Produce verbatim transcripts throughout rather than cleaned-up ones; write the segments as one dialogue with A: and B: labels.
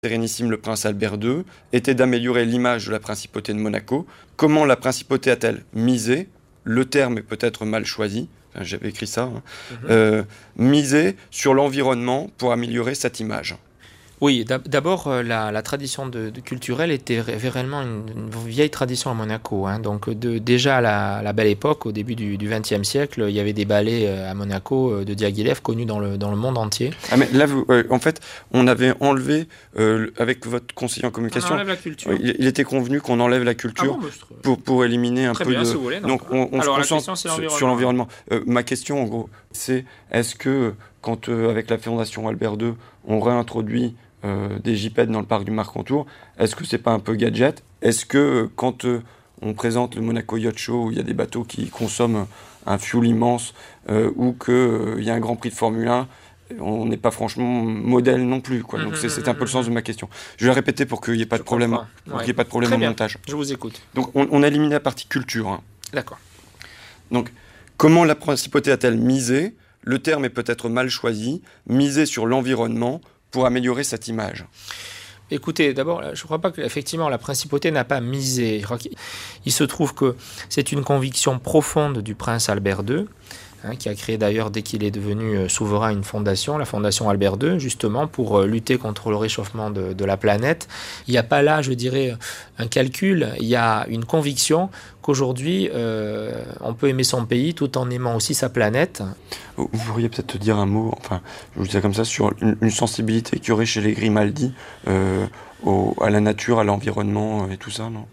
A: Sérénissime le prince Albert deux était d'améliorer l'image de la principauté de Monaco. Comment la principauté a-t-elle misé, le terme est peut-être mal choisi, enfin, j'avais écrit ça, hein, mm-hmm. euh, misé sur l'environnement pour améliorer cette image?
B: Oui, d'abord, la, la tradition de, de culturelle était réellement une, une vieille tradition à Monaco. Hein. Donc, de, déjà à la, la belle époque, au début du vingtième siècle, il y avait des ballets à Monaco de Diaghilev connus dans le, dans le monde entier.
A: Ah, mais là, vous, euh, en fait, on avait enlevé, euh, avec votre conseiller en communication,
B: on enlève la culture.
A: Il, il était convenu qu'on enlève la culture ah bon, je... pour, pour éliminer un
B: Très
A: peu
B: bien,
A: de...
B: Si vous voulez,
A: donc, on, on
B: Alors,
A: se concentre sur, sur l'environnement. Euh, ma question, en gros, c'est est-ce que, quand, euh, avec la Fondation Albert deux, on réintroduit Euh, des gypaètes dans le parc du Mercantour, est-ce que c'est pas un peu gadget? Est-ce que euh, quand euh, on présente le Monaco Yacht Show où il y a des bateaux qui consomment un fuel immense euh, ou qu'il euh, y a un Grand Prix de Formule un, on n'est pas franchement modèle non plus, quoi. Donc mmh, c'est, c'est un peu le sens de ma question. Je vais répéter pour qu'il n'y ait pas Je de problème, pour ouais. qu'il y ait pas de problème au montage.
B: Je vous écoute.
A: Donc on, on a éliminé la partie culture. Hein.
B: D'accord.
A: Donc comment la principauté a-t-elle misé? Le terme est peut-être mal choisi. Misé sur l'environnement pour améliorer cette image?
B: Écoutez, d'abord, je ne crois pas qu'effectivement la principauté n'a pas misé. Je crois qu'il il se trouve que c'est une conviction profonde du prince Albert deux, hein, qui a créé d'ailleurs, dès qu'il est devenu souverain, une fondation, la fondation Albert deux, justement pour lutter contre le réchauffement de, de la planète. Il n'y a pas là, je dirais, un calcul, il y a une conviction qu'aujourd'hui, euh, on peut aimer son pays tout en aimant aussi sa planète.
A: Vous pourriez peut-être dire un mot, enfin, je vous dis comme ça, sur une, une sensibilité qu'il y aurait chez les Grimaldi euh, au, à la nature, à l'environnement et tout ça, non?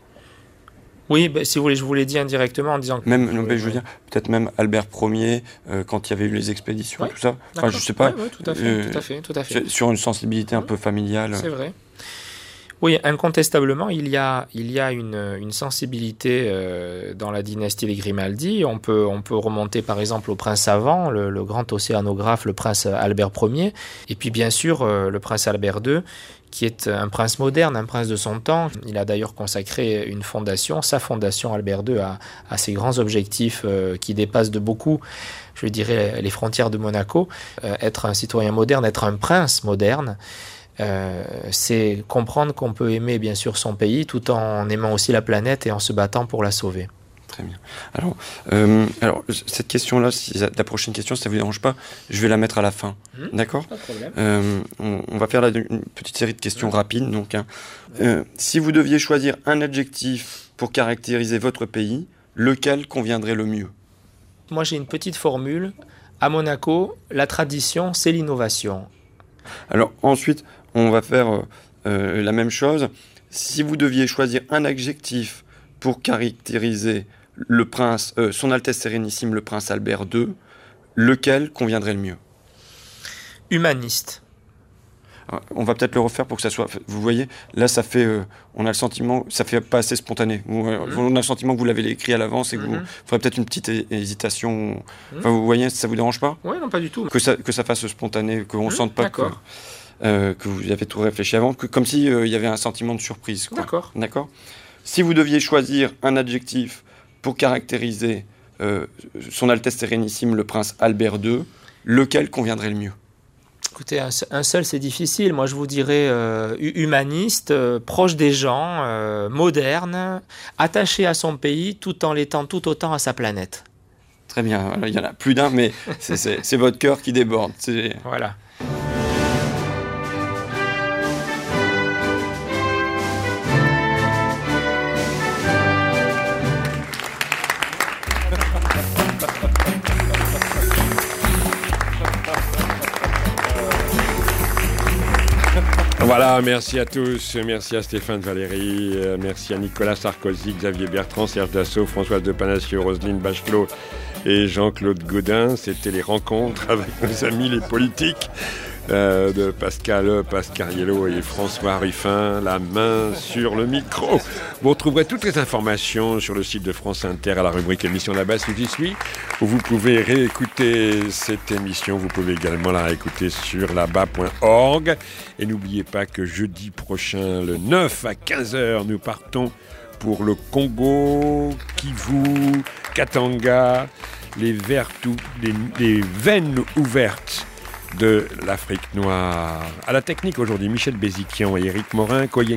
B: Oui, bah, si vous voulez, je vous l'ai dit indirectement en disant que...
A: Même, non, je veux dire, peut-être même Albert Ier, euh, quand il y avait eu les expéditions,
B: ouais,
A: tout ça. Enfin, je sais pas.
B: Oui, ouais, tout à fait, euh, tout à fait, tout à fait.
A: Sur une sensibilité un peu familiale.
B: C'est vrai. Oui, incontestablement, il y a, il y a une, une sensibilité euh, dans la dynastie des Grimaldi. On peut, on peut remonter par exemple au prince avant, le, le grand océanographe, le prince Albert Ier, et puis bien sûr euh, le prince Albert deux, qui est un prince moderne, un prince de son temps. Il a d'ailleurs consacré une fondation, sa fondation Albert deux, à, à ses grands objectifs euh, qui dépassent de beaucoup, je dirais, les frontières de Monaco. Euh, être un citoyen moderne, être un prince moderne, Euh, c'est comprendre qu'on peut aimer bien sûr son pays tout en aimant aussi la planète et en se battant pour la sauver.
A: Très bien. Alors, euh, alors cette question-là, si la prochaine question, si ça ne vous dérange pas, je vais la mettre à la fin. Mmh, D'accord ?
B: Pas de problème.
A: Euh, on, on va faire là une petite série de questions mmh. rapides. Donc, hein. mmh. euh, si vous deviez choisir un adjectif pour caractériser votre pays, lequel conviendrait le mieux ?
B: Moi, j'ai une petite formule. À Monaco, la tradition, c'est l'innovation.
A: Alors, ensuite, on va faire euh, la même chose. Si vous deviez choisir un adjectif pour caractériser le prince, euh, son Altesse Sérénissime, le prince Albert deux, lequel conviendrait le mieux ?
B: Humaniste.
A: Alors, on va peut-être le refaire pour que ça soit... Vous voyez, là, ça fait... Euh, on a le sentiment... Ça fait pas assez spontané. Vous, mmh. On a le sentiment que vous l'avez écrit à l'avance et que mmh. vous... Il faudrait peut-être une petite hé- hésitation. Mmh. Enfin, vous voyez, ça vous dérange pas ?
B: Oui, non, pas du tout.
A: Que ça, que ça fasse spontané, qu'on ne mmh. sente pas
B: D'accord.
A: que... Euh, que vous avez tout réfléchi avant, que, comme s'il euh, y avait un sentiment de surprise. Quoi.
B: D'accord.
A: D'accord. Si vous deviez choisir un adjectif pour caractériser euh, son Altesse Sérénissime, le prince Albert deux, lequel conviendrait le mieux ?
B: Écoutez, un, un seul, c'est difficile. Moi, je vous dirais euh, humaniste, euh, proche des gens, euh, moderne, attaché à son pays, tout en l'étant tout autant à sa planète.
A: Très bien. Il y en a plus d'un, mais c'est, c'est, c'est votre cœur qui déborde. C'est...
B: Voilà.
C: Voilà, merci à tous, merci à Stéphane Valéry, euh, merci à Nicolas Sarkozy, Xavier Bertrand, Serge Dassault, Françoise de Panassieux, Roselyne Bachelot et Jean-Claude Gaudin. C'était les rencontres avec nos amis les politiques euh, de Pascal Pascariello et François Ruffin, la main sur le micro. Vous retrouverez toutes les informations sur le site de France Inter à la rubrique émission là-bas si j'y suis, où vous pouvez réécouter cette émission. Vous pouvez également la réécouter sur là-bas point org. Et n'oubliez pas que jeudi prochain, le neuf à quinze heures, nous partons pour le Congo, Kivu, Katanga, les, vertu, les, les veines ouvertes de l'Afrique noire. À la technique aujourd'hui, Michel Béziquian et Éric Morin.